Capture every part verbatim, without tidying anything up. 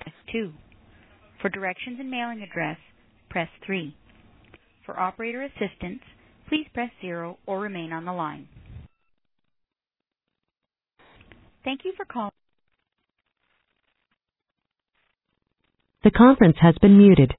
press two. For directions and mailing address, press three. For operator assistance, please press zero or remain on the line. Thank you for calling. The conference has been muted.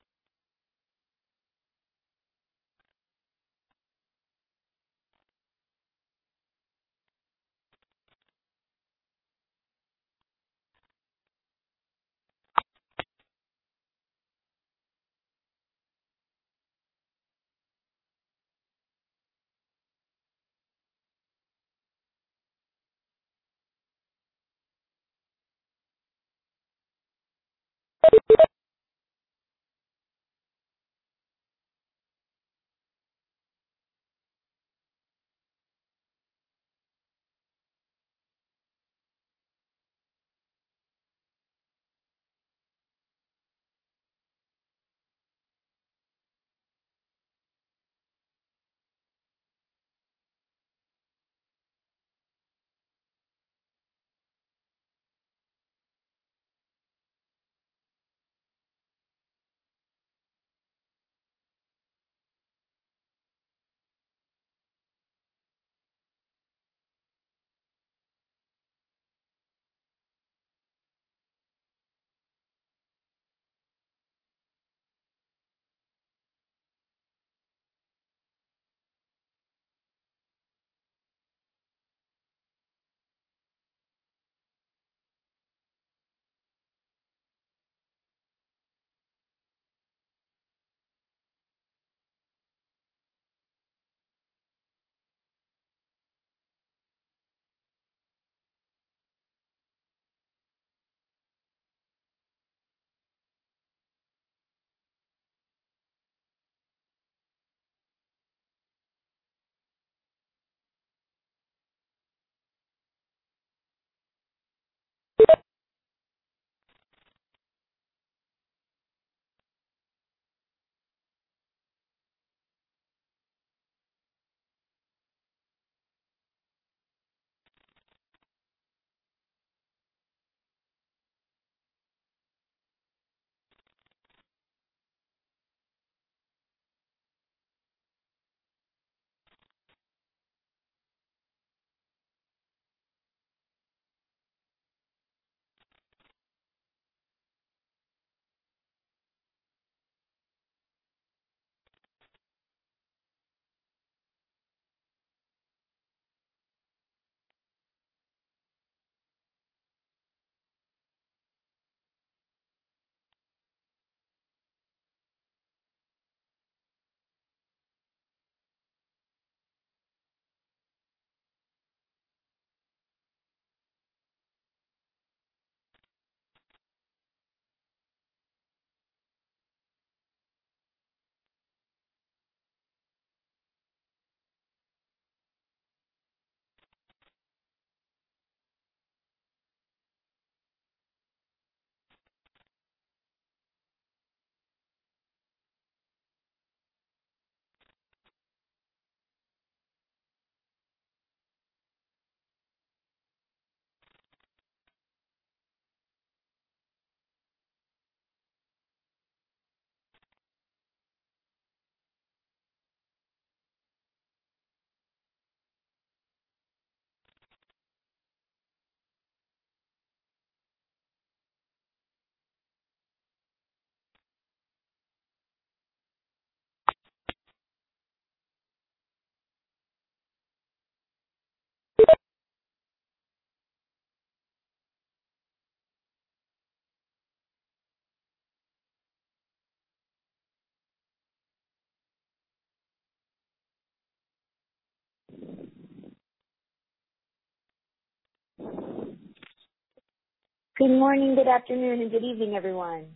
Good morning, good afternoon, and good evening, everyone.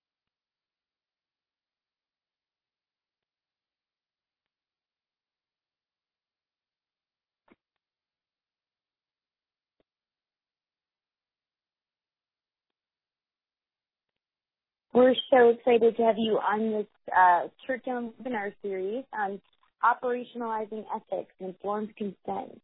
We're so excited to have you on this uh, church-owned webinar series on operationalizing ethics and informed consent.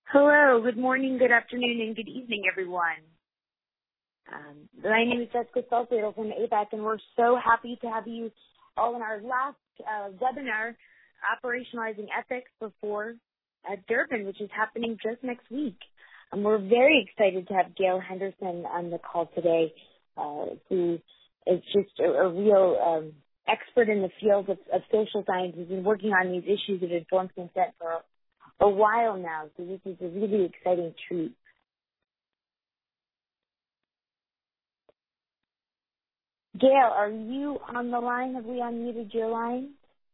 Hello, good morning, good afternoon, and good evening, everyone. Um, my name is Jessica Salcedo from A B A C, and we're so happy to have you all in our last uh, webinar, Operationalizing Ethics Before uh, Durban, which is happening just next week. Um, we're very excited to have Gail Henderson on the call today, uh, who is just a, a real um, expert in the field of, of social sciences and working on these issues of informed consent for a, a while now. So this is a really exciting treat. Gail, are you on the line? Have we unmuted your line?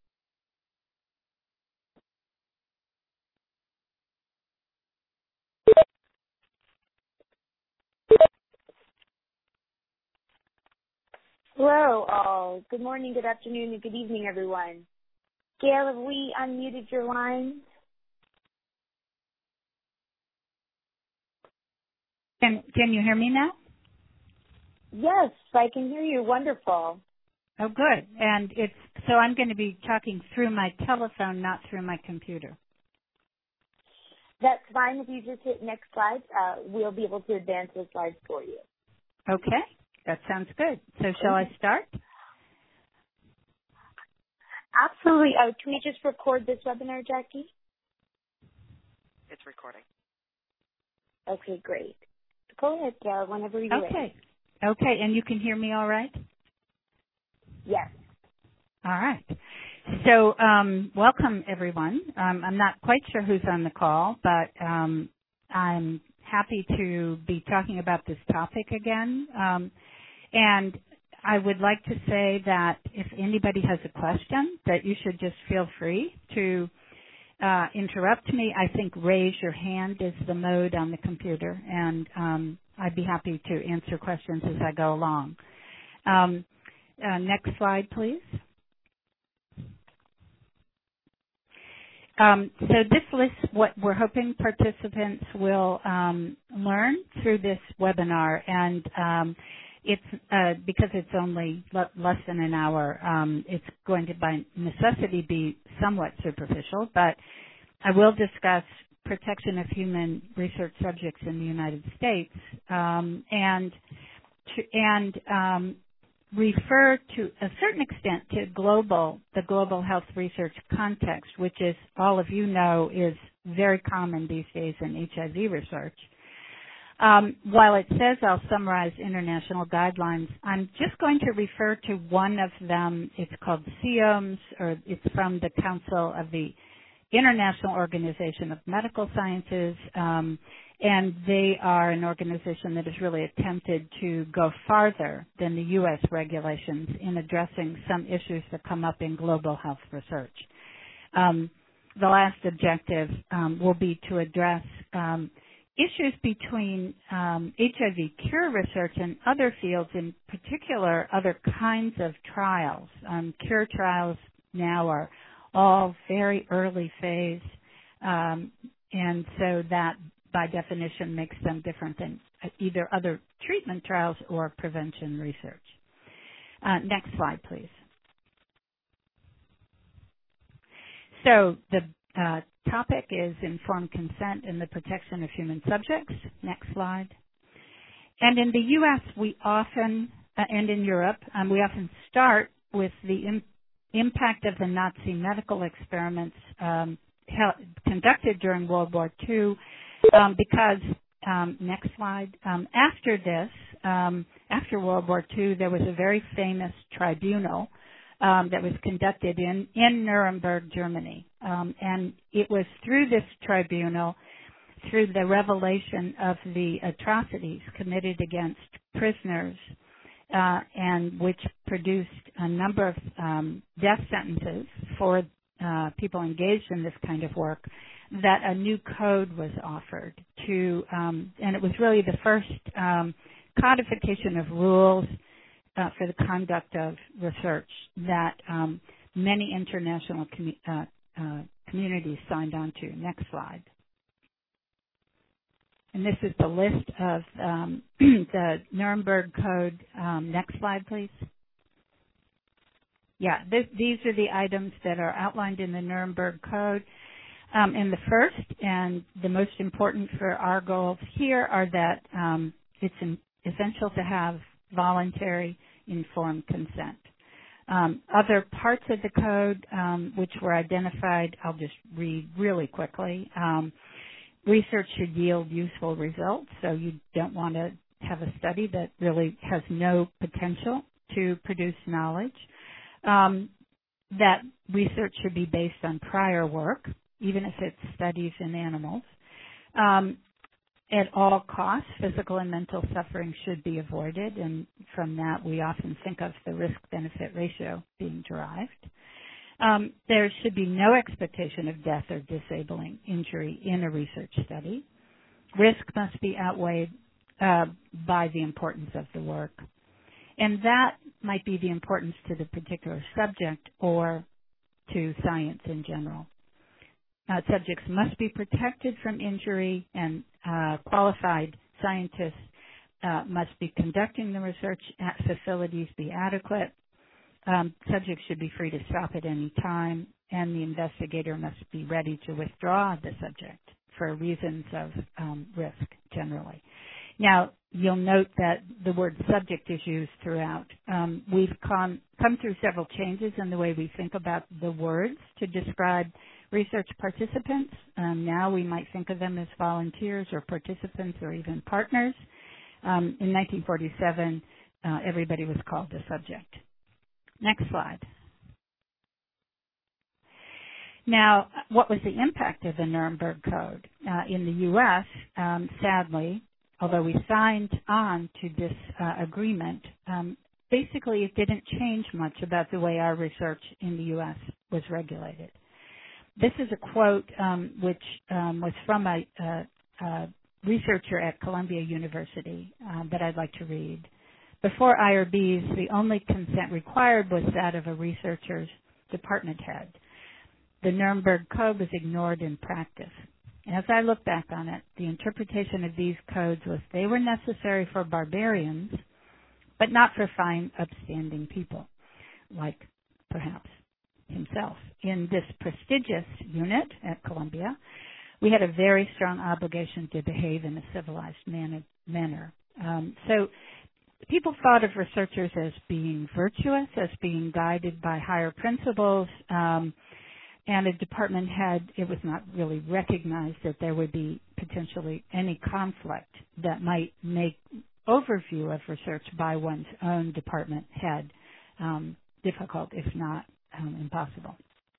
Hello, all. Good morning, good afternoon, and good evening, everyone. Gail, have we unmuted your line? Can Can you hear me now? Yes, I can hear you. Wonderful. Oh, good. And it's so I'm going to be talking through my telephone, not through my computer. That's fine. If you just hit next slide, uh, we'll be able to advance the slides for you. Okay, that sounds good. So shall I start? Absolutely. Oh, can we just record this webinar, Jackie? It's recording. Okay, great. Go ahead, Gail, whenever you're ready. Okay. Okay, and you can hear me all right? Yes. All right. So um, welcome, everyone. Um, I'm not quite sure who's on the call, but um, I'm happy to be talking about this topic again. Um, and I would like to say that if anybody has a question, that you should just feel free to uh, interrupt me. I think raise your hand is the mode on the computer, and um, I'd be happy to answer questions as I go along. Um, uh, next slide, please. Um, so this lists what we're hoping participants will um, learn through this webinar, and um, it's uh, because it's only le- less than an hour. Um, it's going to, by necessity, be somewhat superficial, but I will discuss protection of human research subjects in the United States, um, and to, and um, refer to a certain extent to global, the global health research context, which is, all of you know, is very common these days in H I V research. Um, while it says I'll summarize international guidelines, I'm just going to refer to one of them. It's called C O M S, or it's from the Council of the International Organization of Medical Sciences, um, and they are an organization that has really attempted to go farther than the U S regulations in addressing some issues that come up in global health research. Um, the last objective um, will be to address um, issues between um, H I V cure research and other fields, in particular other kinds of trials. Um, cure trials now are all very early phase, um, and so that by definition makes them different than either other treatment trials or prevention research. Uh, next slide, please. So the uh, topic is informed consent and the protection of human subjects. Next slide. And in the U S, we often, uh, and in Europe, um, we often start with the im- impact of the Nazi medical experiments um, held, conducted during World War Two, um, because, um, next slide, um, after this, um, after World War Two, there was a very famous tribunal um, that was conducted in, in Nuremberg, Germany. Um, and it was through this tribunal, through the revelation of the atrocities committed against prisoners, uh, and which produced a number of um, death sentences for uh, people engaged in this kind of work, that a new code was offered to, um, and it was really the first um, codification of rules uh, for the conduct of research that um, many international commu- uh, uh, communities signed on to. Next slide. And this is the list of um, the Nuremberg Code. Um, next slide, please. Yeah, this, these are the items that are outlined in the Nuremberg Code. Um, and the first and the most important for our goals here are that um, it's in, essential to have voluntary informed consent. Um, other parts of the code um, which were identified, I'll just read really quickly. Um, research should yield useful results, so you don't want to have a study that really has no potential to produce knowledge. Um, that research should be based on prior work, even if it's studies in animals. Um, at all costs, physical and mental suffering should be avoided, and from that we often think of the risk-benefit ratio being derived. Um, there should be no expectation of death or disabling injury in a research study. Risk must be outweighed uh, by the importance of the work. And that might be the importance to the particular subject or to science in general. Uh, subjects must be protected from injury, and uh, qualified scientists uh, must be conducting the research at facilities be adequate. Um, subjects should be free to stop at any time, and the investigator must be ready to withdraw the subject for reasons of um, risk generally. Now, you'll note that the word subject is used throughout. Um, we've come, come through several changes in the way we think about the words to describe research participants. Um, now we might think of them as volunteers or participants or even partners. Um, in nineteen forty-seven, uh, everybody was called a subject. Next slide. Now, what was the impact of the Nuremberg Code? Uh, in the U S, um, sadly, although we signed on to this uh, agreement, um, basically it didn't change much about the way our research in the U S was regulated. This is a quote um, which um, was from a, a, a researcher at Columbia University uh, that I'd like to read. Before I R Bs, the only consent required was that of a researcher's department head. The Nuremberg Code was ignored in practice. As I look back on it, the interpretation of these codes was they were necessary for barbarians, but not for fine, upstanding people, like perhaps himself. In this prestigious unit at Columbia, we had a very strong obligation to behave in a civilized manner. Um, so people thought of researchers as being virtuous, as being guided by higher principles, um, and a department head, it was not really recognized that there would be potentially any conflict that might make overview of research by one's own department head um, difficult, if not um, impossible.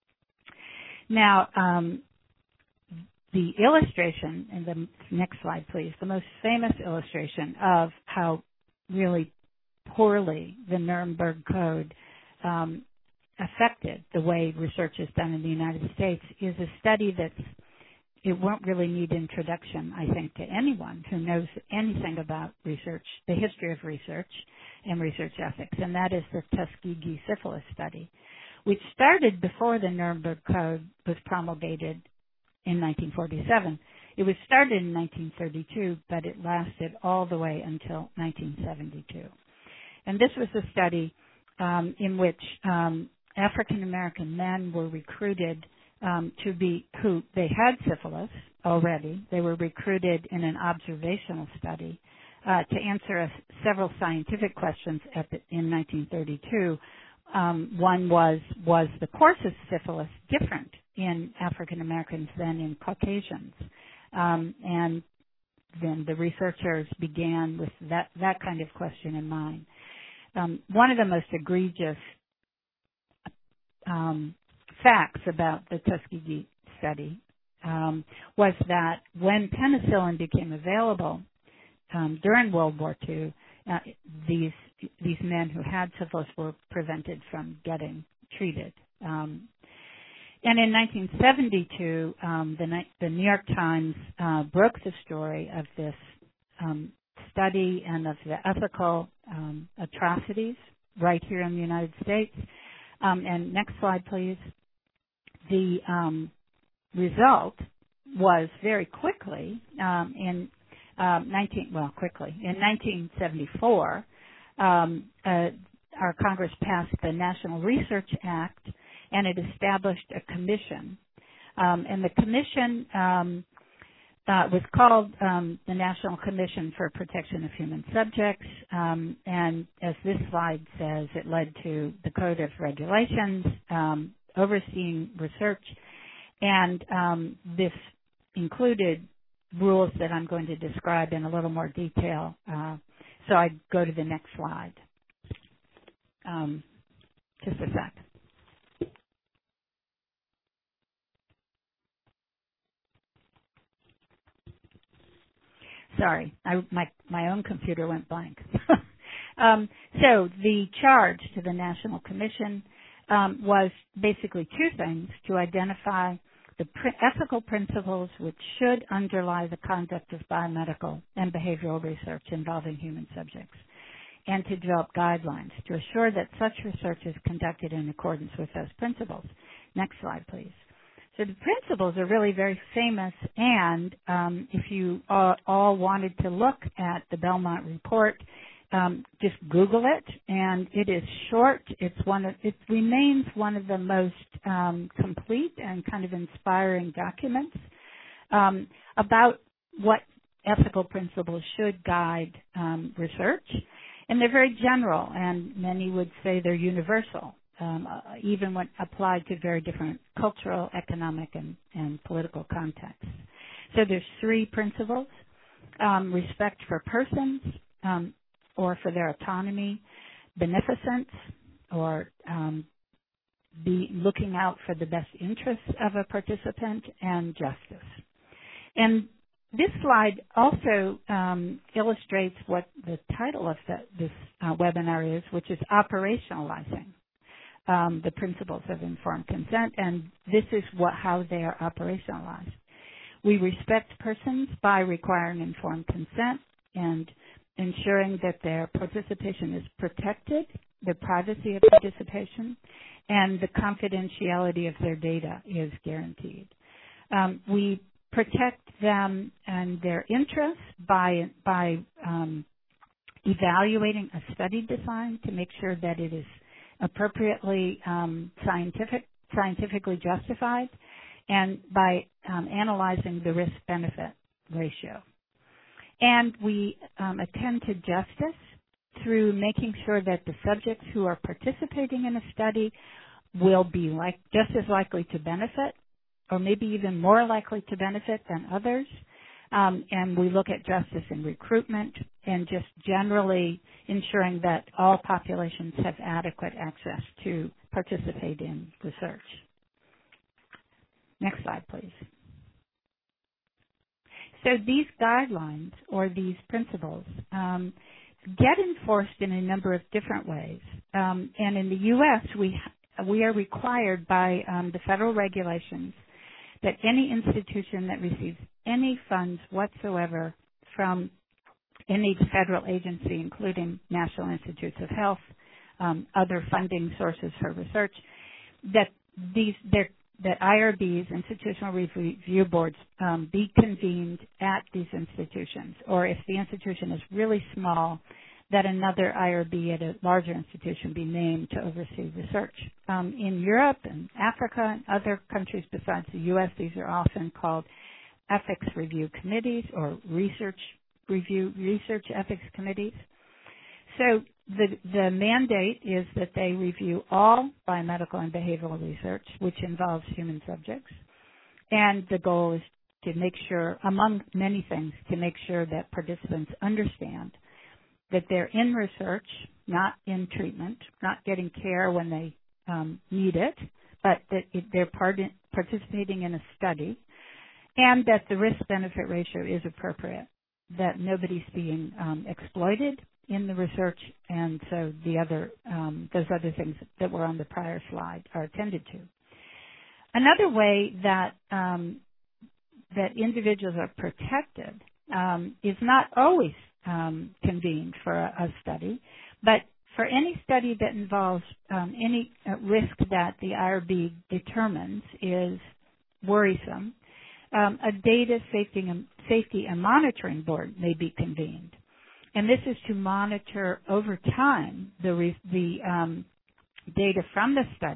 Now, um, the illustration, in the next slide please, the most famous illustration of how really poorly the Nuremberg Code um, affected the way research is done in the United States is a study that's, it won't really need introduction, I think, to anyone who knows anything about research, the history of research and research ethics, and that is the Tuskegee syphilis study, which started before the Nuremberg Code was promulgated in nineteen forty-seven. It was started in nineteen thirty-two, but it lasted all the way until nineteen seventy-two. And this was a study um, in which um, African American men were recruited um, to be, who they had syphilis already. They were recruited in an observational study uh, to answer a, several scientific questions at the, in nineteen thirty-two. Um, one was, was the course of syphilis different in African Americans than in Caucasians? Um, and then the researchers began with that, that kind of question in mind. Um, one of the most egregious um, facts about the Tuskegee study um, was that when penicillin became available um, during World War Two, uh, these these men who had syphilis were prevented from getting treated. Um, and in nineteen seventy-two, um, the, the New York Times uh, broke the story of this um, study and of the ethical um, atrocities right here in the United States. Um, and next slide, please. The um, result was very quickly um, in um, nineteen well quickly in nineteen seventy-four. Um, uh, our Congress passed the National Research Act, and it established a commission Um, and the commission um, uh, was called um, the National Commission for Protection of Human Subjects, um, and as this slide says, it led to the Code of Regulations um, overseeing research, and um, this included rules that I'm going to describe in a little more detail. Uh, so I go to the next slide. Um, just a sec. Sorry, I, my, my own computer went blank. um, so the charge to the National Commission um, was basically two things: to identify the pr- ethical principles which should underlie the conduct of biomedical and behavioral research involving human subjects, and to develop guidelines to assure that such research is conducted in accordance with those principles. Next slide, please. So the principles are really very famous, and um, if you all, all wanted to look at the Belmont Report, um, just Google it, and it is short. It's one of, it remains one of the most um, complete and kind of inspiring documents um, about what ethical principles should guide um, research. And they're very general, and many would say they're universal. Um, uh, even when applied to very different cultural, economic, and, and political contexts. So there's three principles: um, respect for persons um, or for their autonomy, beneficence, or um, be looking out for the best interests of a participant, and justice. And this slide also um, illustrates what the title of the, this uh, webinar is, which is operationalizing Um, the principles of informed consent, and this is what how they are operationalized. We respect persons by requiring informed consent and ensuring that their participation is protected, the privacy of participation, and the confidentiality of their data is guaranteed. Um, we protect them and their interests by by um, evaluating a study design to make sure that it is appropriately um, scientific, scientifically justified, and by um, analyzing the risk-benefit ratio. And we um, attend to justice through making sure that the subjects who are participating in a study will be like just as likely to benefit, or maybe even more likely to benefit than others. Um, and we look at justice in recruitment and just generally ensuring that all populations have adequate access to participate in research. Next slide, please. So these guidelines or these principles um, get enforced in a number of different ways. Um, and in the U S, we we are required by um, the federal regulations that any institution that receives any funds whatsoever from any federal agency, including National Institutes of Health, um, other funding sources for research, that these that I R Bs, institutional review boards, um, be convened at these institutions, or if the institution is really small, that another I R B at a larger institution be named to oversee research. Um, in Europe and Africa and other countries besides the U S, these are often called ethics review committees or research review research ethics committees. So the, the mandate is that they review all biomedical and behavioral research, which involves human subjects. And the goal is to make sure, among many things, to make sure that participants understand that they're in research, not in treatment, not getting care when they um, need it, but that it, they're part in, participating in a study, and that the risk-benefit ratio is appropriate, that nobody's being um, exploited in the research, and so the other um, those other things that were on the prior slide are attended to. Another way that um, that individuals are protected um, is not always um, convened for a, a study, but for any study that involves um, any uh, risk that the I R B determines is worrisome, um, a data safety and, safety and monitoring board may be convened. And this is to monitor over time the, re- the um, data from the study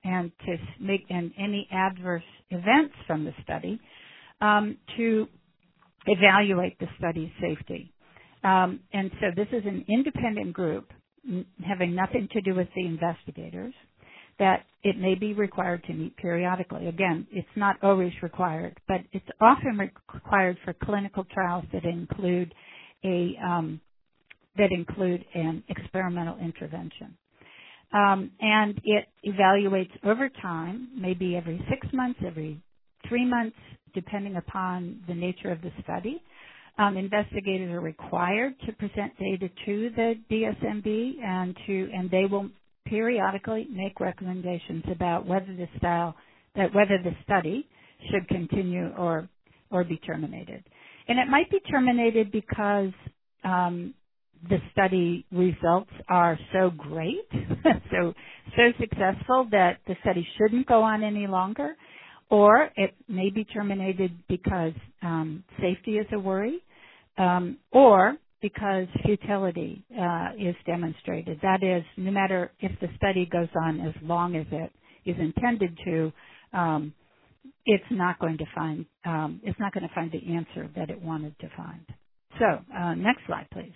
and to make and any adverse events from the study um, to evaluate the study's safety. Um, and so this is an independent group n- having nothing to do with the investigators, that it may be required to meet periodically. Again, it's not always required, but it's often re- required for clinical trials that include a um, that include an experimental intervention. Um, and it evaluates over time, maybe every six months, every three months, depending upon the nature of the study. Um, investigators are required to present data to the D S M B, and to and they will periodically make recommendations about whether the style that whether the study should continue or or be terminated. And it might be terminated because um, the study results are so great, so so successful that the study shouldn't go on any longer, or it may be terminated because um, safety is a worry, um, or because futility uh, is demonstrated. That is, no matter if the study goes on as long as it is intended to, um, it's not going to find um, it's not going to find the answer that it wanted to find. So, uh, next slide, please.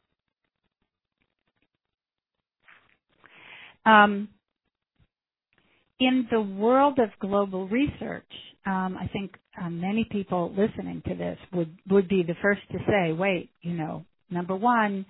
Um, in the world of global research, um, I think uh, many people listening to this would, would be the first to say, wait, you know, number one,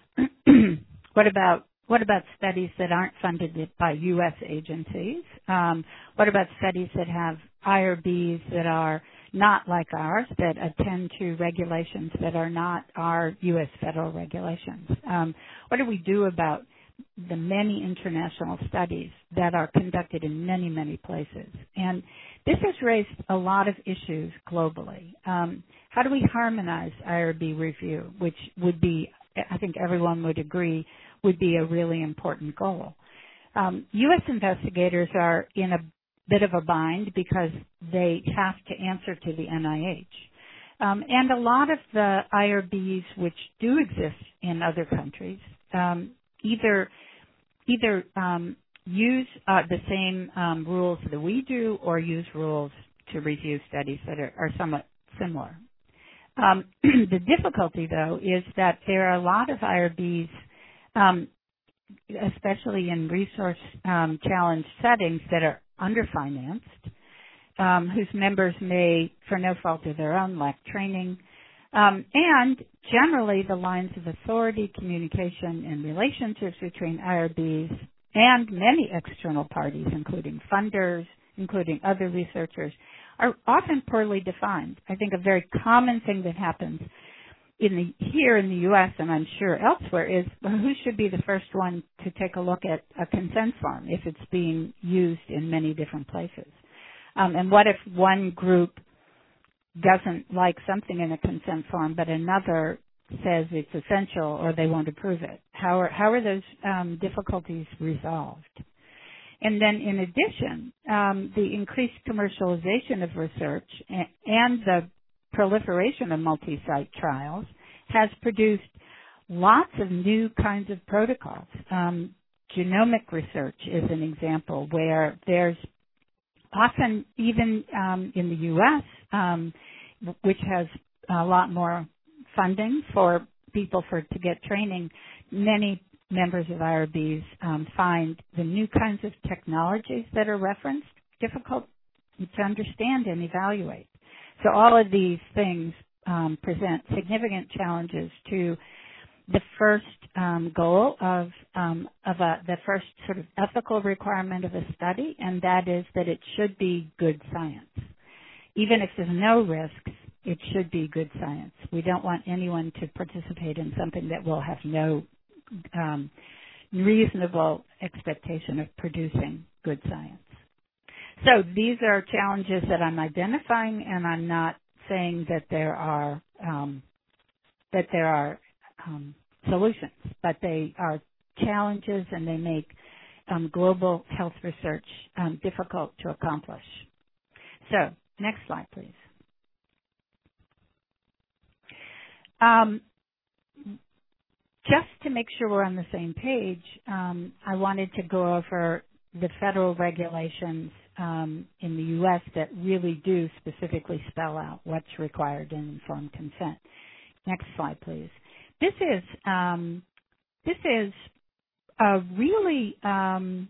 what about what about studies that aren't funded by U S agencies? Um, what about studies that have I R Bs that are not like ours, that attend to regulations that are not our U S federal regulations? Um, what do we do about the many international studies that are conducted in many, many places? And this has raised a lot of issues globally. Um, how do we harmonize I R B review, which would be, I think everyone would agree, would be a really important goal? Um, U S investigators are in a bit of a bind because they have to answer to the N I H. Um, and a lot of the I R Bs which do exist in other countries um, either either um, use uh, the same um, rules that we do, or use rules to review studies that are, are somewhat similar. Um, the difficulty, though, is that there are a lot of I R Bs, um, especially in resource um, challenged settings, that are underfinanced, um, whose members may, for no fault of their own, lack training. Um, and generally, the lines of authority, communication, and relationships between I R Bs and many external parties, including funders, including other researchers, are often poorly defined. I think a very common thing that happens in the, here in the U S, and I'm sure elsewhere, is well, who should be the first one to take a look at a consent form if it's being used in many different places? Um, and what if one group doesn't like something in a consent form, but another says it's essential or they won't approve it? How are, how are those um, difficulties resolved? And then in addition, um, the increased commercialization of research and, and the proliferation of multi-site trials has produced lots of new kinds of protocols. Um, genomic research is an example where there's often, even um, in the U S, um, which has a lot more funding for people for to get training, many members of I R Bs um, find the new kinds of technologies that are referenced difficult to understand and evaluate. So all of these things um, present significant challenges to the first um, goal of um, of a, the first sort of ethical requirement of a study, and that is that it should be good science. Even if there's no risks, it should be good science. We don't want anyone to participate in something that will have no um, reasonable expectation of producing good science. So these are challenges that I'm identifying, and I'm not saying that there are um, that there are um, solutions, but they are challenges, and they make um, global health research um, difficult to accomplish. So next slide, please. Um, just to make sure we're on the same page, um, I wanted to go over the federal regulations um, in the U S that really do specifically spell out what's required in informed consent. Next slide, please. This is um, this is a really um,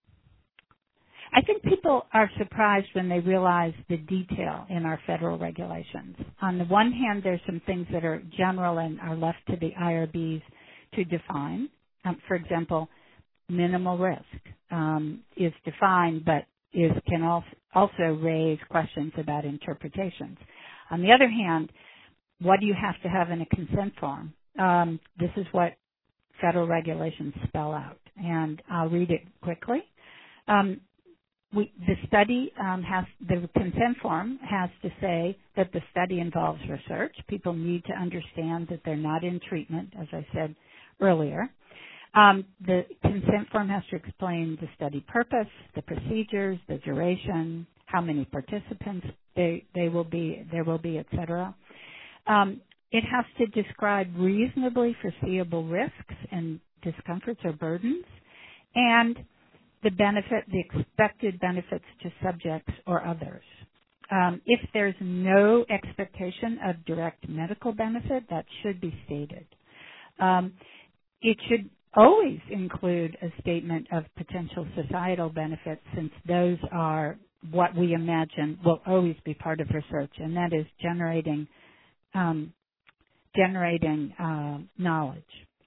I think people are surprised when they realize the detail in our federal regulations. On the one hand, there's some things that are general and are left to the I R Bs to define. Um, for example, minimal risk um, is defined, but is can also, also raise questions about interpretations. On the other hand, what do you have to have in a consent form? Um, this is what federal regulations spell out, and I'll read it quickly. Um, we, the study um, has, the consent form has to say that the study involves research. People need to understand that they're not in treatment, as I said earlier. Um, the consent form has to explain the study purpose, the procedures, the duration, how many participants they, they will be, there will be, et cetera. Um, it has to describe reasonably foreseeable risks and discomforts or burdens, and the benefit, the expected benefits to subjects or others. Um, if there's no expectation of direct medical benefit, that should be stated. Um, it should always include a statement of potential societal benefits, since those are what we imagine will always be part of research, and that is generating um, generating uh, knowledge.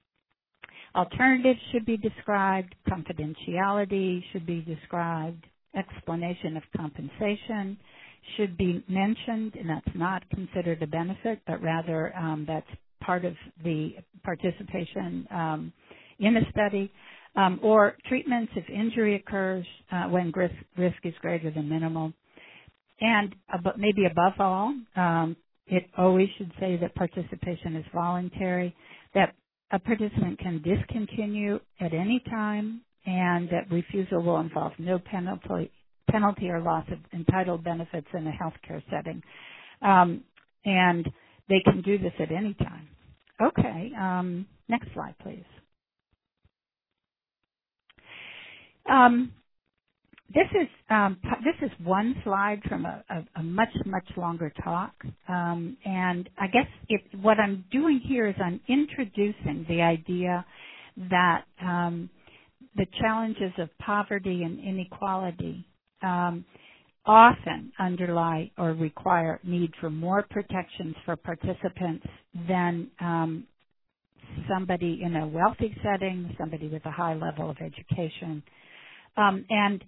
Alternatives should be described, confidentiality should be described, explanation of compensation should be mentioned, and that's not considered a benefit, but rather um, that's part of the participation um, in a study, um, or treatments if injury occurs uh, when risk, risk is greater than minimal. And ab- maybe above all, um, it always should say that participation is voluntary, that a participant can discontinue at any time, and that refusal will involve no penalty, penalty or loss of entitled benefits in a healthcare setting. Um, and they can do this at any time. Okay, um, next slide, please. Um, This is um, this is one slide from a, a, a much much longer talk, um, and I guess it, what I'm doing here is I'm introducing the idea that um, the challenges of poverty and inequality um, often underlie or require need for more protections for participants than um, somebody in a wealthy setting, somebody with a high level of education, um, and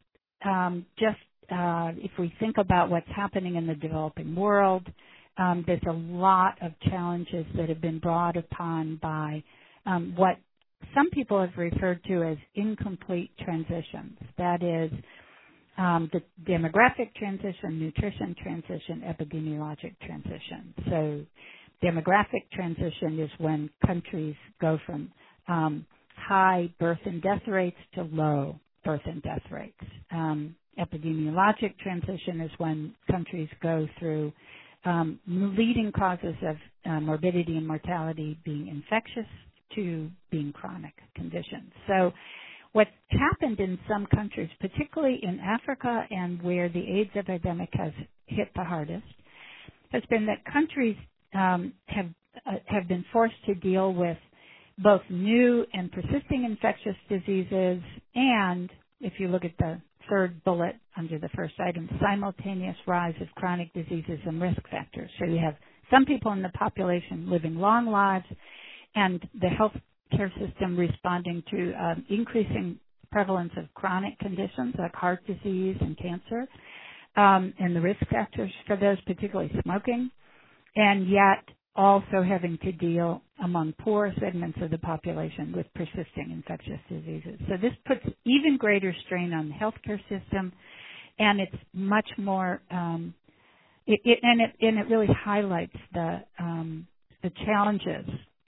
Um, just uh, if we think about what's happening in the developing world, um, there's a lot of challenges that have been brought upon by um, what some people have referred to as incomplete transitions. That is um, the demographic transition, nutrition transition, epidemiologic transition. So demographic transition is when countries go from um, high birth and death rates to low birth and death rates. Um, epidemiologic transition is when countries go through um, leading causes of uh, morbidity and mortality being infectious to being chronic conditions. So what's happened in some countries, particularly in Africa and where the AIDS epidemic has hit the hardest, has been that countries um, have uh, have been forced to deal with both new and persisting infectious diseases, and if you look at the third bullet under the first item, simultaneous rise of chronic diseases and risk factors. So you have some people in the population living long lives, and the healthcare system responding to um, increasing prevalence of chronic conditions like heart disease and cancer, um, and the risk factors for those, particularly smoking, and yet also having to deal among poor segments of the population with persisting infectious diseases. So this puts even greater strain on the healthcare system, and it's much more, um, it, it, and it and it really highlights the um, the challenges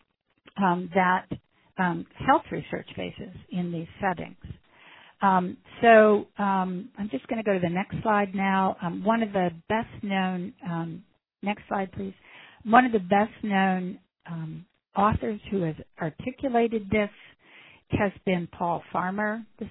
um, that um, health research faces in these settings. Um, so um, I'm just going to go to the next slide now. Um, one of the best known, um, next slide please. One of the best-known um, authors who has articulated this has been Paul Farmer. This is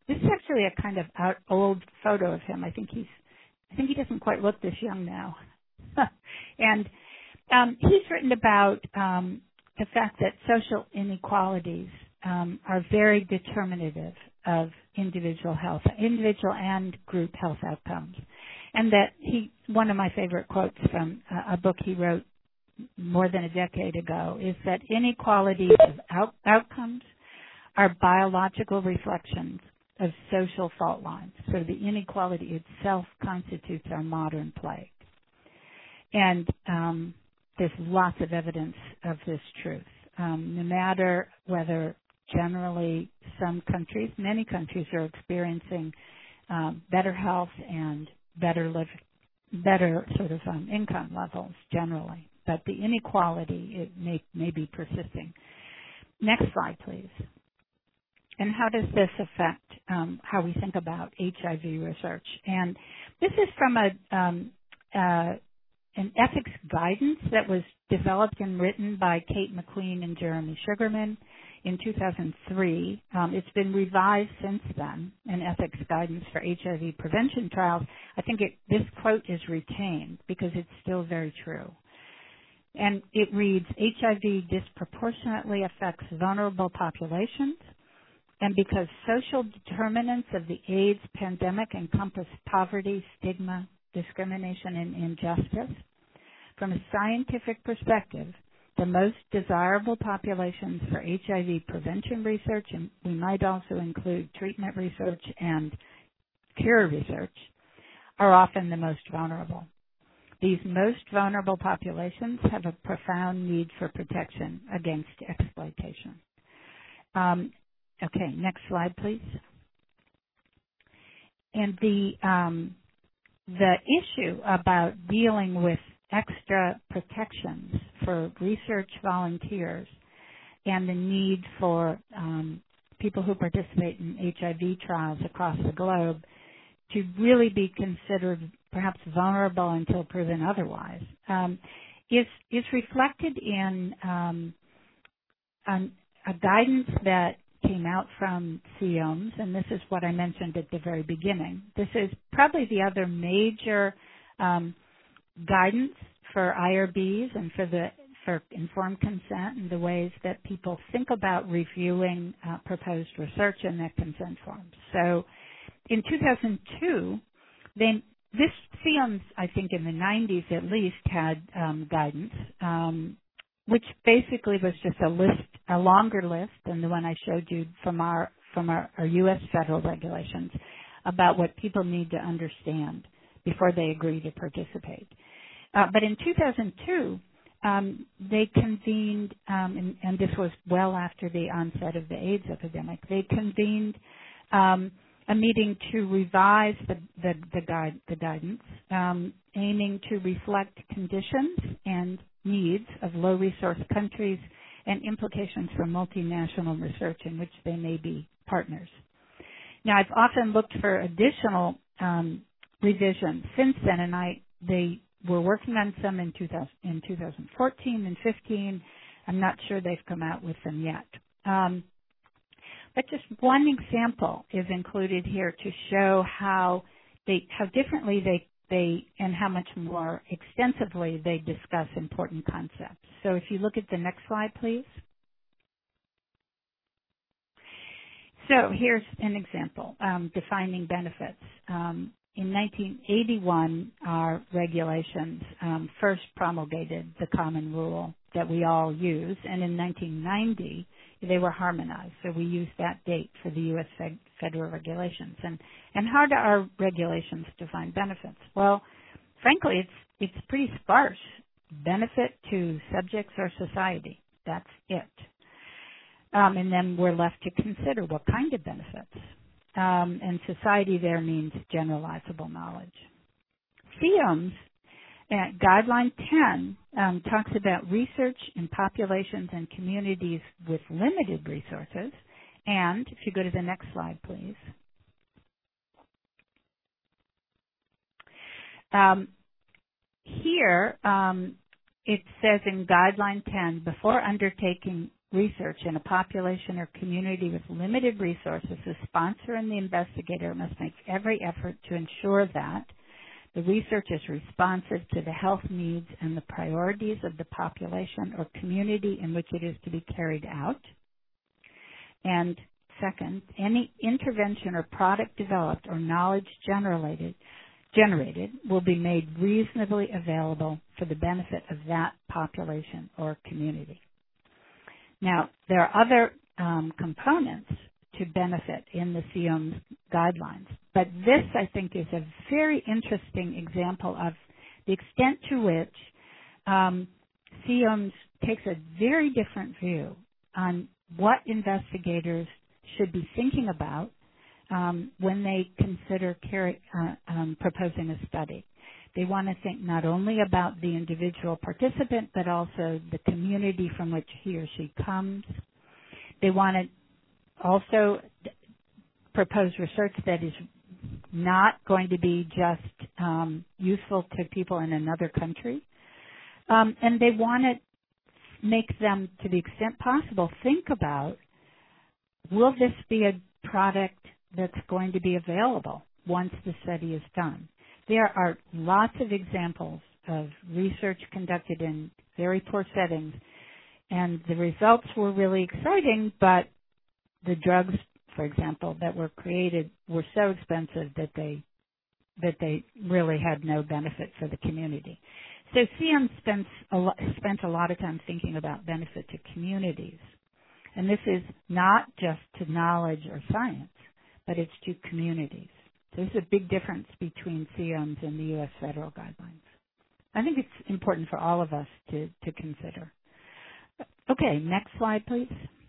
this is actually a kind of out, old photo of him. I think he's, I think he doesn't quite look this young now. and um, he's written about um, the fact that social inequalities um, are very determinative of individual health, individual and group health outcomes. And that he, one of my favorite quotes from a, a book he wrote more than a decade ago is that inequalities of out, outcomes are biological reflections of social fault lines. So the inequality itself constitutes our modern plague. And um, there's lots of evidence of this truth. Um, no matter whether generally some countries, many countries are experiencing um, better health and better live, better sort of um, income levels generally, but the inequality it may may be persisting. Next slide, please. And how does this affect um, how we think about H I V research? And this is from a um, uh, an ethics guidance that was developed and written by Kate McQueen and Jeremy Sugarman in two thousand three. Um, it's been revised since then, an ethics guidance for H I V prevention trials. I think it, this quote is retained because it's still very true. And it reads, H I V disproportionately affects vulnerable populations, and because social determinants of the AIDS pandemic encompass poverty, stigma, discrimination, and injustice, from a scientific perspective, the most desirable populations for H I V prevention research, and we might also include treatment research and cure research, are often the most vulnerable. These most vulnerable populations have a profound need for protection against exploitation. Um, okay, next slide, please. And the um, the issue about dealing with extra protections for research volunteers and the need for um, people who participate in H I V trials across the globe to really be considered perhaps vulnerable until proven otherwise um, is is reflected in um, an, a guidance that came out from C O M S, and this is what I mentioned at the very beginning. This is probably the other major um, guidance for I R Bs and for the for informed consent and the ways that people think about reviewing uh, proposed research in their consent forms. So in two thousand two, they, this C O M S, I think in the nineties at least, had um, guidance, um, which basically was just a list, a longer list than the one I showed you from our from our, our U S federal regulations about what people need to understand before they agree to participate. Uh, but in two thousand two, um, they convened, um, and, and this was well after the onset of the AIDS epidemic, they convened um, a meeting to revise the, the, the, guide, the guidance, um, aiming to reflect conditions and needs of low-resource countries and implications for multinational research in which they may be partners. Now, I've often looked for additional um, revisions since then, and I they were working on some in, two thousand, in two thousand fourteen and fifteen. I'm not sure they've come out with them yet. Um, but just one example is included here to show how they how differently they they and how much more extensively they discuss important concepts. So if you look at the next slide, please. So here's an example, um, defining benefits. Um, in nineteen eighty-one, our regulations um, first promulgated the common rule that we all use, and in nineteen ninety, they were harmonized. So we use that date for the U S fed- federal regulations. And, and how do our regulations define benefits? Well, frankly, it's it's pretty sparse. Benefit to subjects or society. That's it. Um, and then we're left to consider what kind of benefits. Um, and society there means generalizable knowledge. C O M S, uh, Guideline ten, um, talks about research in populations and communities with limited resources. And if you go to the next slide, please. Um, here, um, it says in Guideline ten, before undertaking research in a population or community with limited resources, the sponsor and the investigator must make every effort to ensure that the research is responsive to the health needs and the priorities of the population or community in which it is to be carried out. And second, any intervention or product developed or knowledge generated, generated will be made reasonably available for the benefit of that population or community. Now, there are other um, components to benefit in the C O M S guidelines, but this, I think, is a very interesting example of the extent to which um, C O M S takes a very different view on what investigators should be thinking about um, when they consider carry, uh, um, proposing a study. They want to think not only about the individual participant, but also the community from which he or she comes. They want to also propose research that is not going to be just um, useful to people in another country. Um, and they want to make them, to the extent possible, think about, will this be a product that's going to be available once the study is done? There are lots of examples of research conducted in very poor settings, and the results were really exciting, but the drugs, for example, that were created were so expensive that they that they really had no benefit for the community. So C M spends a lot, spent a lot of time thinking about benefit to communities, and this is not just to knowledge or science, but it's to communities. So there's a big difference between C O M S and the U S federal guidelines. I think it's important for all of us to, to consider. Okay, next slide, please.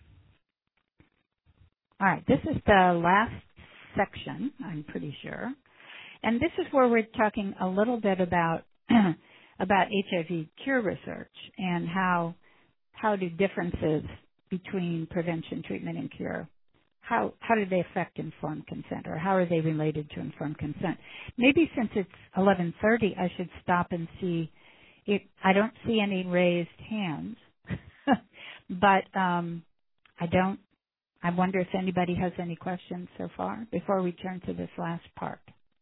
All right, this is the last section, I'm pretty sure. And this is where we're talking a little bit about about H I V cure research and how how do differences between prevention, treatment, and cure, How, how do they affect informed consent, or how are they related to informed consent? Maybe since it's eleven thirty, I should stop and see. It, I don't see any raised hands, but um, I don't. I wonder if anybody has any questions so far before we turn to this last part.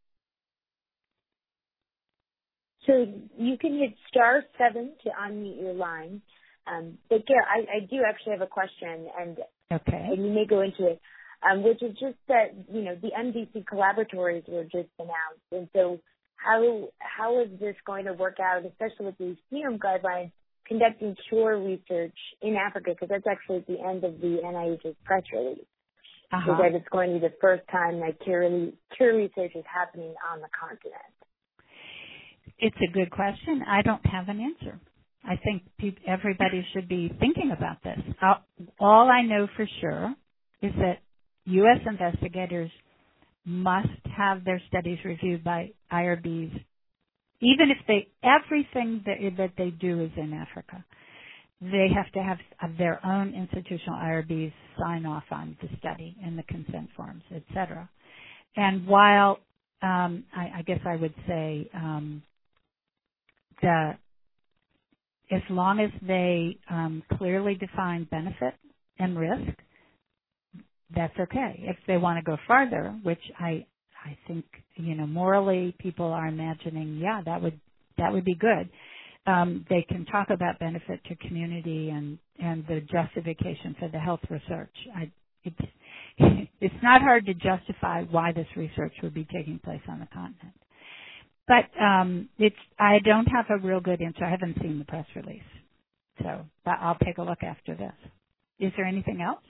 So you can hit star seven to unmute your line. Um, but Gare, I, I do actually have a question, and okay, and you may go into it. Um, which is just that, you know, the M D C collaboratories were just announced. And so how how is this going to work out, especially with these C O M guidelines, conducting cure research in Africa? Because that's actually at the end of the N I H's press release. uh-huh. So that it's going to be the first time that cure, cure research is happening on the continent. It's a good question. I don't have an answer. I think pe- everybody should be thinking about this. I'll, all I know for sure is that U S investigators must have their studies reviewed by I R Bs, even if they, everything that, that they do is in Africa. They have to have their own institutional I R Bs sign off on the study and the consent forms, et cetera. And while um, I, I guess I would say um, the, as long as they um, clearly define benefit and risk, that's okay. If they want to go farther, which I I think, you know, morally people are imagining, yeah, that would that would be good. Um, they can talk about benefit to community and, and the justification for the health research. I, it's it's not hard to justify why this research would be taking place on the continent. But um, it's I don't have a real good answer. I haven't seen the press release, so but I'll take a look after this. Is there anything else?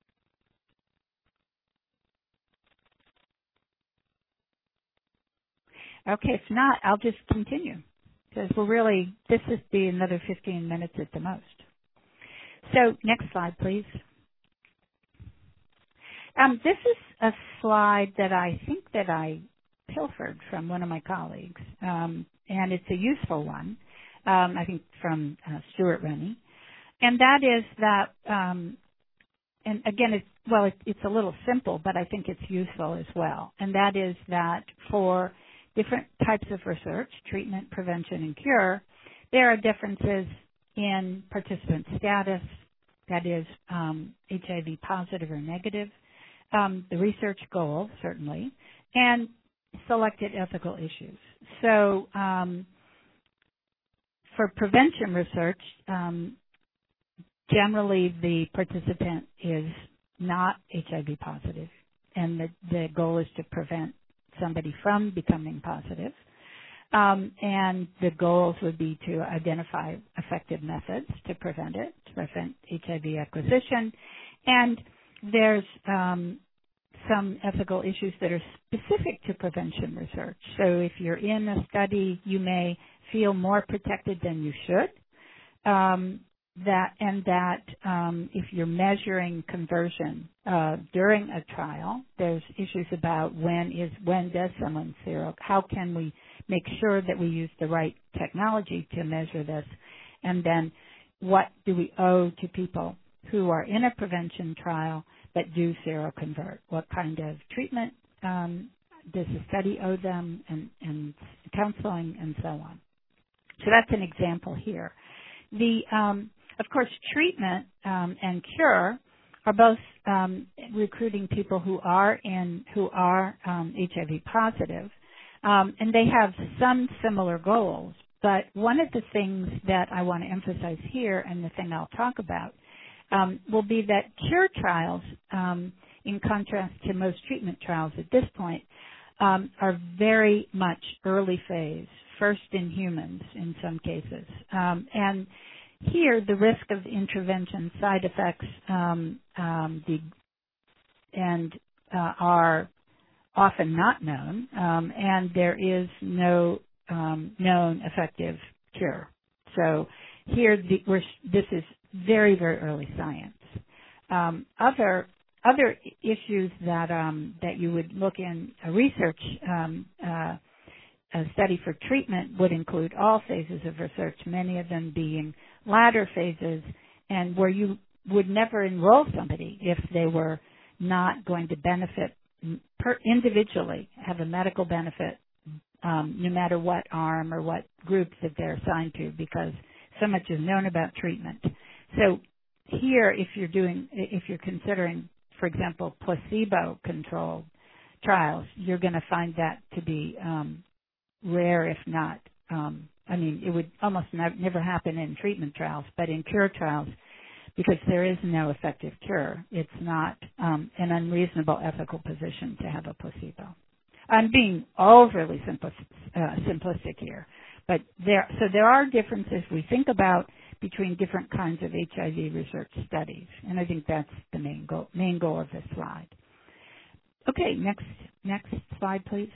Okay, if not, I'll just continue because we're really, this is be another fifteen minutes at the most. So next slide, please. Um, this is a slide that I think that I pilfered from one of my colleagues, um, and it's a useful one, um, I think from uh, Stuart Rennie, and that is that, um, and again, it's, well, it, it's a little simple, but I think it's useful as well, and that is that for different types of research, treatment, prevention, and cure, there are differences in participant status, that is um, H I V positive or negative, um, the research goal, certainly, and selected ethical issues. So um, for prevention research, um, generally the participant is not H I V positive, and the, the goal is to prevent somebody from becoming positive. Um, and the goals would be to identify effective methods to prevent it, to prevent H I V acquisition. And there's um, some ethical issues that are specific to prevention research. So if you're in a study, you may feel more protected than you should. Um, that and that um, if you're measuring conversion uh, during a trial, there's issues about when is when does someone sero, how can we make sure that we use the right technology to measure this, and then what do we owe to people who are in a prevention trial but do seroconvert? What kind of treatment um, does the study owe them, and, and counseling and so on. So that's an example here. The um, Of course, treatment um, and cure are both um, recruiting people who are in who are um, H I V positive, um, and they have some similar goals. But one of the things that I want to emphasize here, and the thing I'll talk about, um, will be that cure trials, um, in contrast to most treatment trials at this point, um, are very much early phase, first in humans in some cases, um, and here, the risk of intervention side effects um, um, the, and uh, are often not known, um, and there is no um, known effective cure. So here, the, we're, this is very, very early science. Um, other other issues that um, that you would look in a research um, uh, a study for treatment would include all phases of research, many of them being latter phases, and where you would never enroll somebody if they were not going to benefit per individually, have a medical benefit, um, no matter what arm or what group that they're assigned to, because so much is known about treatment. So here, if you're doing, if you're considering, for example, placebo-controlled trials, you're going to find that to be um, rare, if not, um, I mean, it would almost ne- never happen in treatment trials, but in cure trials, because there is no effective cure, it's not um, an unreasonable ethical position to have a placebo. I'm being overly simplistic, uh, simplistic here, but there, so there are differences we think about between different kinds of H I V research studies, and I think that's the main goal, main goal of this slide. Okay, next, next slide, please.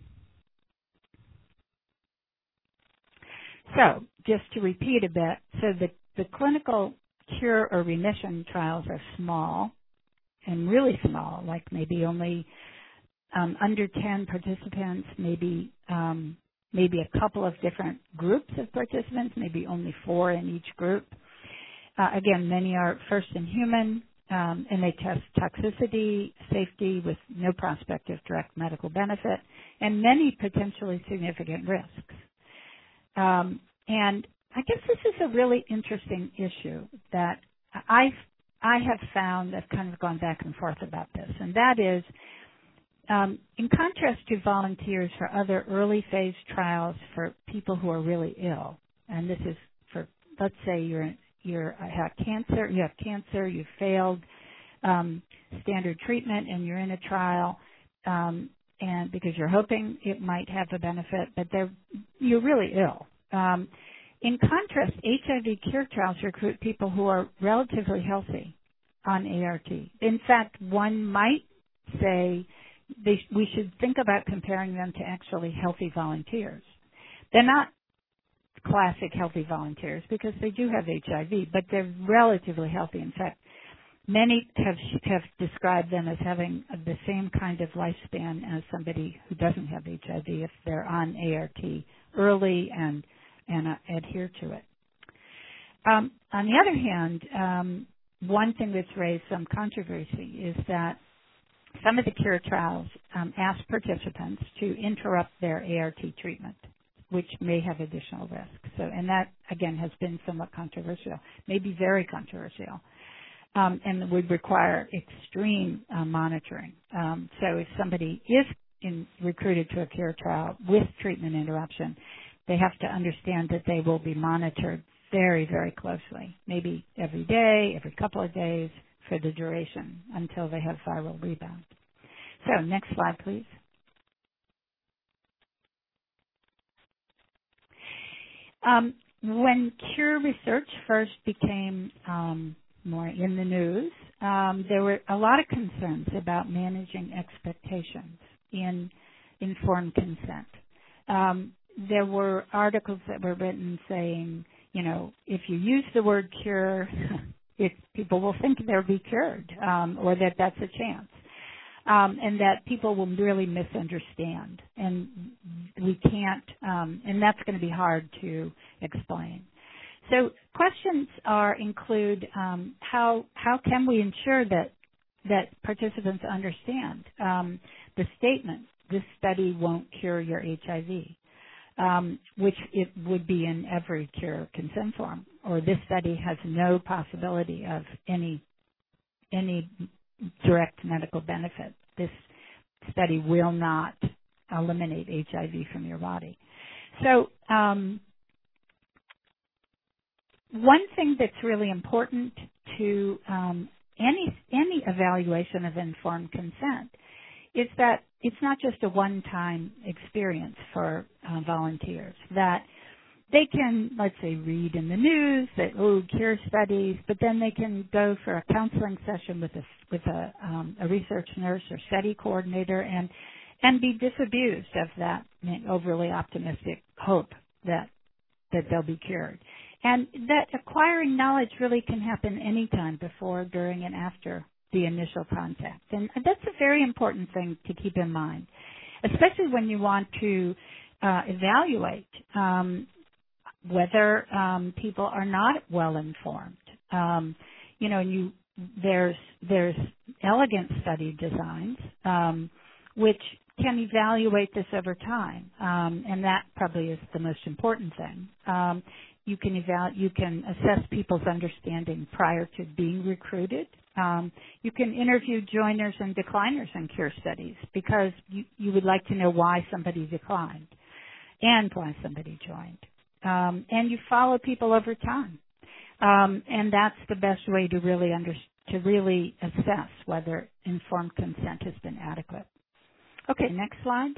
So, just to repeat a bit, so the, the clinical cure or remission trials are small and really small, like maybe only um, under ten participants, maybe um, maybe a couple of different groups of participants, maybe only four in each group. Uh, again, many are first in human, um, and they test toxicity, safety with no prospect of direct medical benefit, and many potentially significant risks. Um, and I guess this is a really interesting issue that I've, I have found, I've kind of gone back and forth about this, and that is, um, in contrast to volunteers for other early phase trials for people who are really ill, and this is for, let's say you're, you're have cancer, you have cancer, you failed um, standard treatment, and you're in a trial, um, and because you're hoping it might have a benefit, but they're, you're really ill. Um, in contrast, H I V cure trials recruit people who are relatively healthy on A R T. In fact, one might say they, we should think about comparing them to actually healthy volunteers. They're not classic healthy volunteers because they do have H I V, but they're relatively healthy. In fact, many have have described them as having the same kind of lifespan as somebody who doesn't have H I V if they're on A R T early and and uh, adhere to it. Um, on the other hand, um, one thing that's raised some controversy is that some of the cure trials um, ask participants to interrupt their A R T treatment, which may have additional risks. So, and that again has been somewhat controversial, maybe very controversial. um, and would require extreme uh, monitoring. Um, so if somebody is in, recruited to a cure trial with treatment interruption, they have to understand that they will be monitored very, very closely, maybe every day, every couple of days for the duration until they have viral rebound. So next slide, please. Um, when cure research first became um, more in the news, um, there were a lot of concerns about managing expectations in informed consent. Um, there were articles that were written saying, you know, if you use the word cure, it, people will think they'll be cured, um, or that that's a chance. Um, and that people will really misunderstand, and we can't, um, and that's going to be hard to explain. So questions are include um, how how can we ensure that that participants understand um, the statement, this study won't cure your H I V, um, which it would be in every cure consent form, or this study has no possibility of any any direct medical benefit. This study will not eliminate H I V from your body. So um, one thing that's really important to um, any any evaluation of informed consent is that it's not just a one-time experience for uh, volunteers, that they can, let's say, read in the news that, oh, cure studies, but then they can go for a counseling session with a, with a, um, a research nurse or study coordinator and, and be disabused of that overly optimistic hope that, that they'll be cured. And that acquiring knowledge really can happen anytime before, during, and after the initial contact. And that's a very important thing to keep in mind, especially when you want to uh, evaluate um, whether um, people are not well informed. Um, you know, you there's there's elegant study designs um, which can evaluate this over time, um, and that probably is the most important thing. Um, you can eval you can assess people's understanding prior to being recruited. Um, you can interview joiners and decliners in cure studies because you, you would like to know why somebody declined and why somebody joined. Um, and you follow people over time, um, and that's the best way to really under, to really assess whether informed consent has been adequate. Okay, next slide.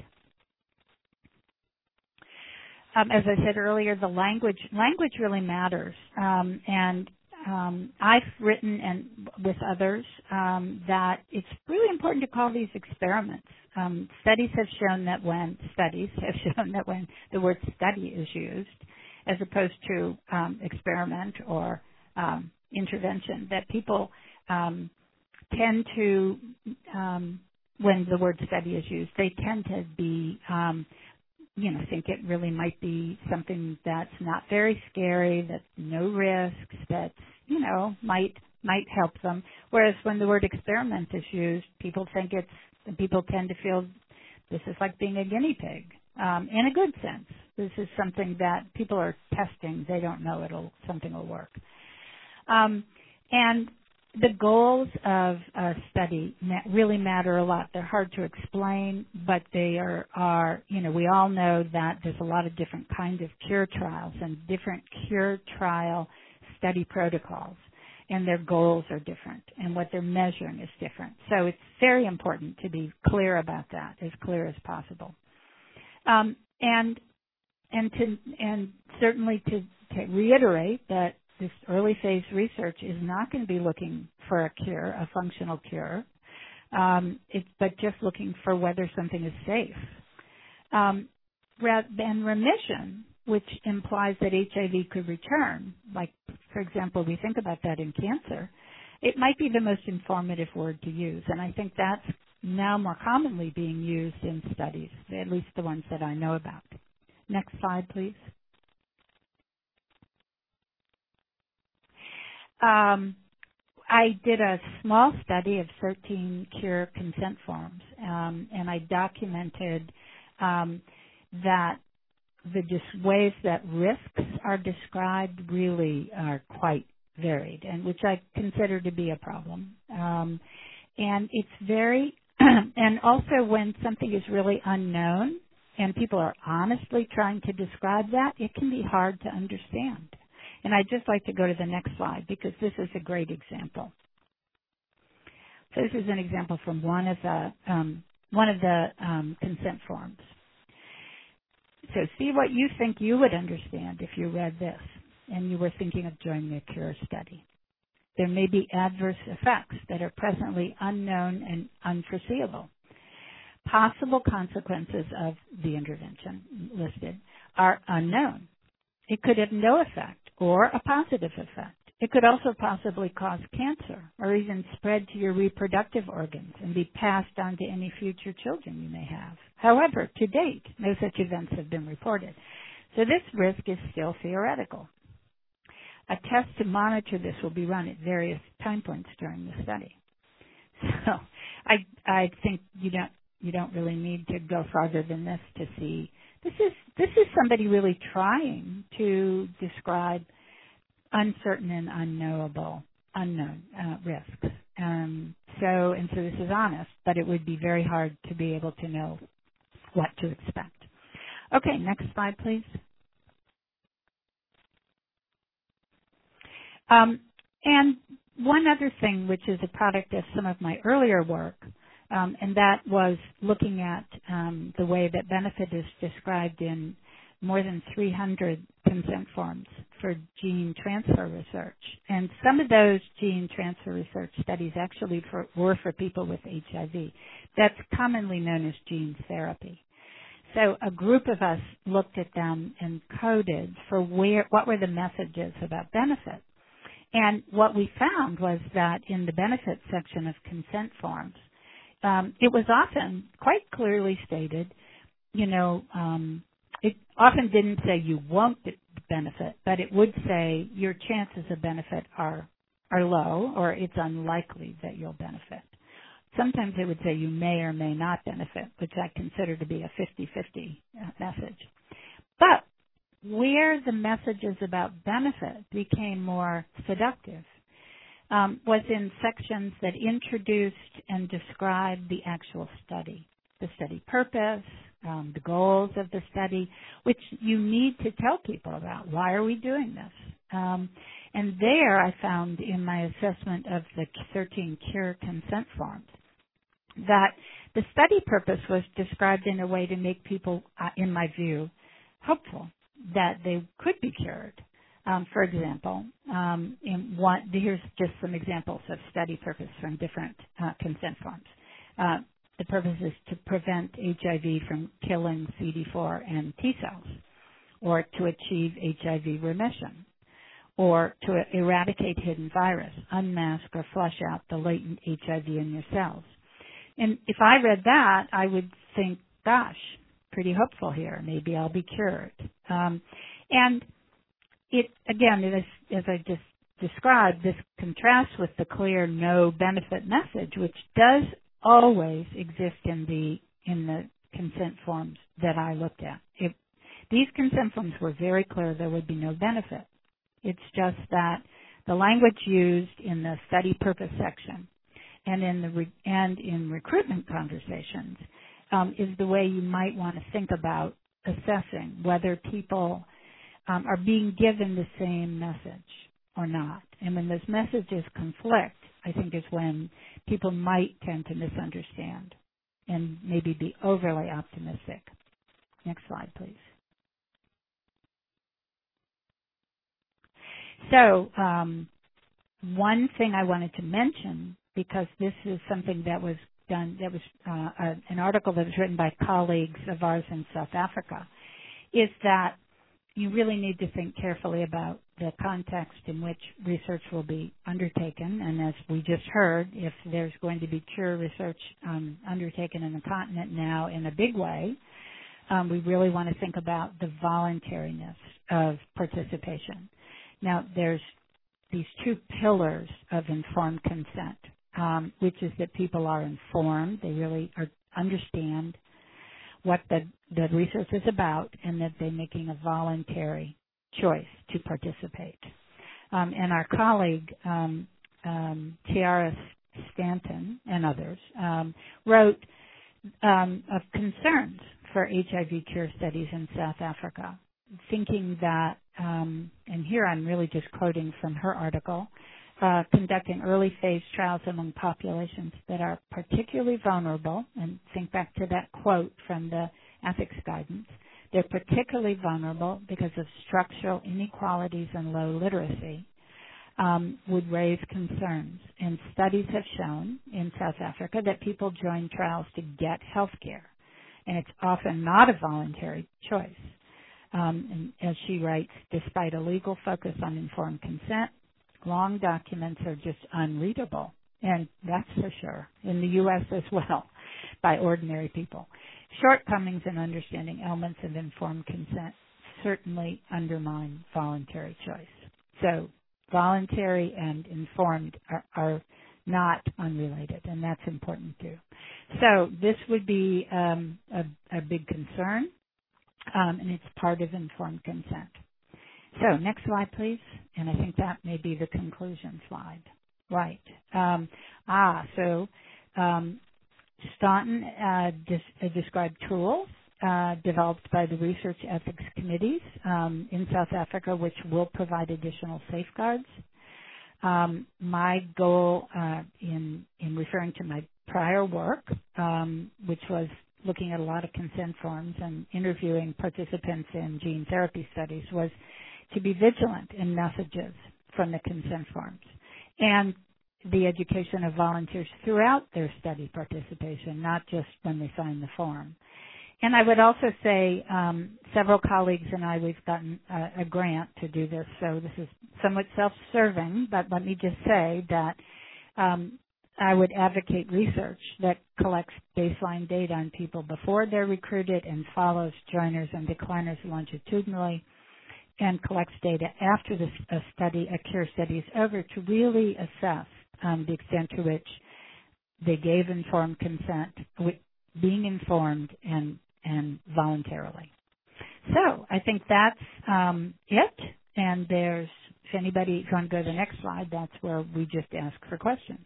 Um, as I said earlier, the language language really matters, um, and um, I've written and with others um, that it's really important to call these experiments. Um, studies have shown that when studies have shown that when the word study is used, as opposed to um, experiment or um, intervention, that people um, tend to, um, when the word study is used, they tend to be, um, you know, think it really might be something that's not very scary, that's no risks, that's, you know, might might help them. Whereas when the word experiment is used, people think it's, people tend to feel this is like being a guinea pig, um, in a good sense. This is something that people are testing. They don't know it'll something will work. Um, and the goals of a study ma- really matter a lot. They're hard to explain, but they are, are, you know, we all know that there's a lot of different kinds of cure trials and different cure trial study protocols, and their goals are different, and what they're measuring is different. So it's very important to be clear about that, as clear as possible. Um, and and to and certainly to, to reiterate that this early phase research is not going to be looking for a cure, a functional cure, um, it, but just looking for whether something is safe. Um, and remission, which implies that H I V could return, like, for example, we think about that in cancer, it might be the most informative word to use. And I think that's now more commonly being used in studies, at least the ones that I know about. Next slide, please. Um, I did a small study of thirteen cure consent forms, um, and I documented um, that the just ways that risks are described really are quite varied, and which I consider to be a problem. Um, and it's very, and also when something is really unknown and people are honestly trying to describe that, it can be hard to understand. And I'd just like to go to the next slide because this is a great example. So this is an example from one of the um, one of the um, consent forms. So see what you think you would understand if you read this and you were thinking of joining a cure study. There may be adverse effects that are presently unknown and unforeseeable. Possible consequences of the intervention listed are unknown. It could have no effect or a positive effect. It could also possibly cause cancer or even spread to your reproductive organs and be passed on to any future children you may have. However, to date, no such events have been reported. So this risk is still theoretical. A test to monitor this will be run at various time points during the study. So I I think you don't you don't really need to go farther than this to see this is this is somebody really trying to describe uncertain and unknowable, unknown uh, risks. Um, so, and so this is honest, but it would be very hard to be able to know what to expect. Okay, next slide, please. Um, and one other thing, which is a product of some of my earlier work, um, and that was looking at um, the way that benefit is described in more than three hundred consent forms for gene transfer research. And some of those gene transfer research studies actually for, were for people with H I V. That's commonly known as gene therapy. So a group of us looked at them and coded for where, what were the messages about benefit. And what we found was that in the benefit section of consent forms, um, it was often quite clearly stated, you know, um, it often didn't say you won't benefit, but it would say your chances of benefit are are low, or it's unlikely that you'll benefit. Sometimes it would say you may or may not benefit, which I consider to be a fifty-fifty message. But where the messages about benefit became more seductive um, was in sections that introduced and described the actual study, the study purpose, um, the goals of the study, which you need to tell people about. Why are we doing this? Um, and there I found in my assessment of the thirteen cure consent forms that the study purpose was described in a way to make people, uh, in my view, hopeful that they could be cured. Um, for example, um, in one, here's just some examples of study purpose from different uh, consent forms. Uh, the purpose is to prevent H I V from killing C D four and T cells, or to achieve H I V remission, or to eradicate hidden virus, unmask or flush out the latent H I V in your cells. And if I read that, I would think, gosh, pretty hopeful here. Maybe I'll be cured. Um, and it, again, it is, as I just described, this contrasts with the clear no benefit message, which does always exist in the in the consent forms that I looked at. If these consent forms were very clear there would be no benefit. It's just that the language used in the study purpose section and in the re- and in recruitment conversations um, is the way you might want to think about assessing whether people um, are being given the same message or not. And when those messages conflict, I think is when people might tend to misunderstand and maybe be overly optimistic. Next slide, please. So um, one thing I wanted to mention, because this is something that was done, that was uh, a, an article that was written by colleagues of ours in South Africa, is that you really need to think carefully about the context in which research will be undertaken. And as we just heard, if there's going to be cure research um, undertaken in the continent now in a big way, um, we really want to think about the voluntariness of participation. Now, there's these two pillars of informed consent, um, which is that people are informed, they really are, understand what the, the research is about, and that they're making a voluntary choice to participate. Um, and our colleague, um, um, Tiara Stanton and others, um, wrote um, of concerns for H I V cure studies in South Africa, thinking that, um, and here I'm really just quoting from her article, uh, conducting early phase trials among populations that are particularly vulnerable, and think back to that quote from the ethics guidance, they're particularly vulnerable because of structural inequalities and low literacy, um, would raise concerns. And studies have shown in South Africa that people join trials to get health care, and it's often not a voluntary choice. Um, and as she writes, despite a legal focus on informed consent, long documents are just unreadable, and that's for sure, in the U S as well, by ordinary people. Shortcomings in understanding elements of informed consent certainly undermine voluntary choice. So voluntary and informed are, are not unrelated, and that's important too. So this would be um, a, a big concern, um, and it's part of informed consent. So next slide, please. And I think that may be the conclusion slide. Right. Um, ah, so um, Staunton uh, dis- uh, described tools uh, developed by the Research Ethics Committees um, in South Africa, which will provide additional safeguards. Um, my goal uh, in in referring to my prior work, um, which was looking at a lot of consent forms and interviewing participants in gene therapy studies, was to be vigilant in messages from the consent forms and the education of volunteers throughout their study participation, not just when they sign the form. And I would also say um, several colleagues and I, we've gotten a, a grant to do this, so this is somewhat self-serving, but let me just say that um, I would advocate research that collects baseline data on people before they're recruited and follows joiners and decliners longitudinally, and collects data after the a study, a cure study is over, to really assess um, the extent to which they gave informed consent, with being informed and and voluntarily. So I think that's um, it. And there's, if anybody, if you want to go to the next slide, that's where we just ask for questions.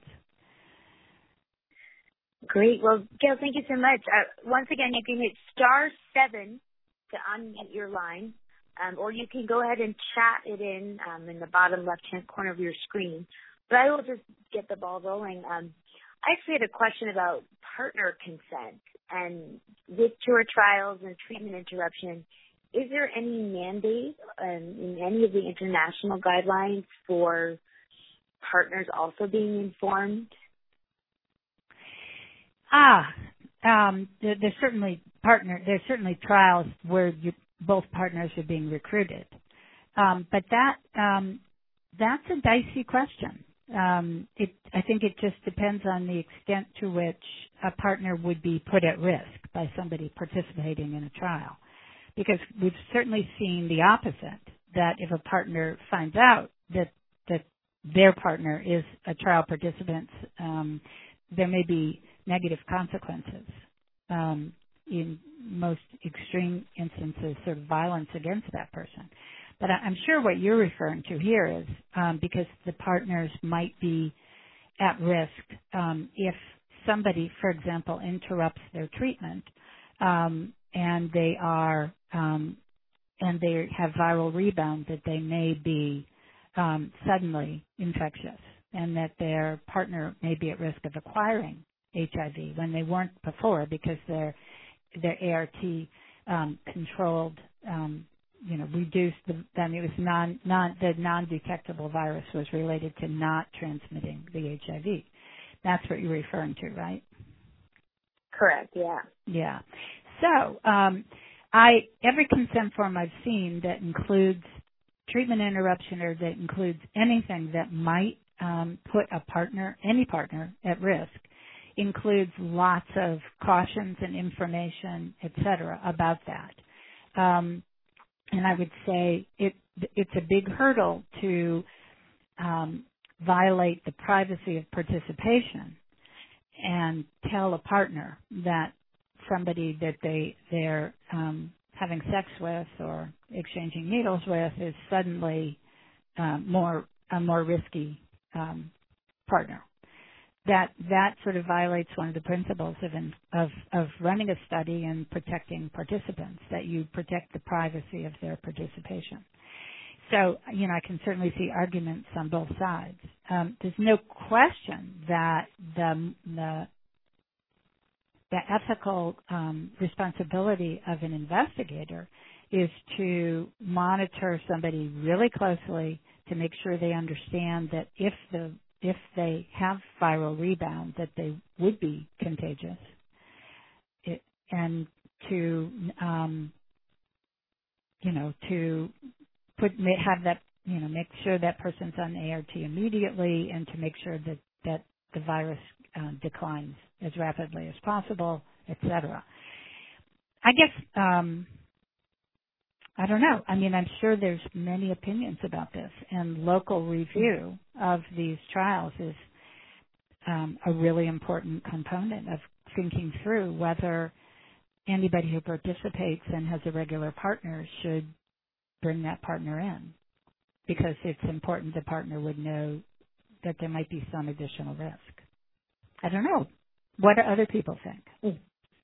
Great. Well, Gail, thank you so much. Uh, once again, you can hit star seven to unmute your line. Um, or you can go ahead and chat it in um, in the bottom left-hand corner of your screen. But I will just get the ball rolling. Um, I actually had a question about partner consent. And with tour trials and treatment interruption, is there any mandate um, in any of the international guidelines for partners also being informed? Ah, um, there, there's certainly partner. There's certainly trials where you both partners are being recruited. Um, but that um, that's a dicey question. Um, it, I think it just depends on the extent to which a partner would be put at risk by somebody participating in a trial. Because we've certainly seen the opposite, that if a partner finds out that, that their partner is a trial participant, um, there may be negative consequences. Um, in most extreme instances, sort of violence against that person. But I'm sure what you're referring to here is um, because the partners might be at risk um, if somebody, for example, interrupts their treatment um, and they are um, and they have viral rebound, that they may be um, suddenly infectious, and that their partner may be at risk of acquiring H I V when they weren't before, because their their A R T um, controlled, um, you know, reduced the, then it was non, non, the non-detectable virus was related to not transmitting the H I V. That's what you're referring to, right? Correct, yeah. Yeah. So, um, I, every consent form I've seen that includes treatment interruption or that includes anything that might um, put a partner, any partner, at risk, includes lots of cautions and information, et cetera, about that. Um, and I would say it, it's a big hurdle to um, violate the privacy of participation and tell a partner that somebody that they, they're um, having sex with or exchanging needles with is suddenly uh, more a more risky um, partner. That that sort of violates one of the principles of, in, of of running a study and protecting participants, that you protect the privacy of their participation. So, you know, I can certainly see arguments on both sides. Um, there's no question that the the, the ethical um, responsibility of an investigator is to monitor somebody really closely to make sure they understand that if the if they have viral rebound, that they would be contagious, it, and to um, you know to put have that you know make sure that person's on A R T immediately, and to make sure that that the virus uh, declines as rapidly as possible, et cetera. I guess. Um, I don't know. I mean, I'm sure there's many opinions about this, and local review of these trials is um, a really important component of thinking through whether anybody who participates and has a regular partner should bring that partner in, because it's important the partner would know that there might be some additional risk. I don't know. What do other people think? Mm.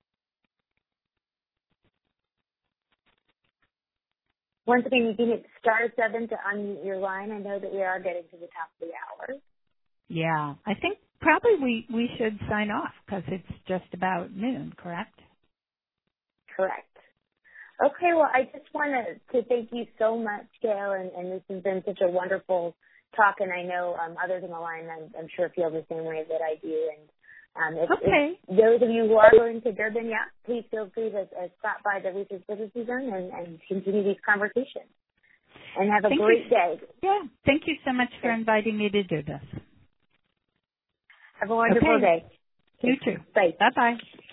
Once again, you can hit star seven to unmute your line. I know that we are getting to the top of the hour. Yeah, I think probably we, we should sign off because it's just about noon, correct? Correct. Okay, well, I just want to, to thank you so much, Gail, and, and this has been such a wonderful talk, and I know um, others on the line, I'm, I'm sure, feel the same way that I do. And um, if, okay. if those of you who are going to Durban, yeah, please feel free to uh, stop by the Research Literacy Zone and, and continue these conversations. And have a thank great you. day. Yeah, thank you so much for inviting me to do this. Have a wonderful okay. day. You too. Bye. Bye-bye.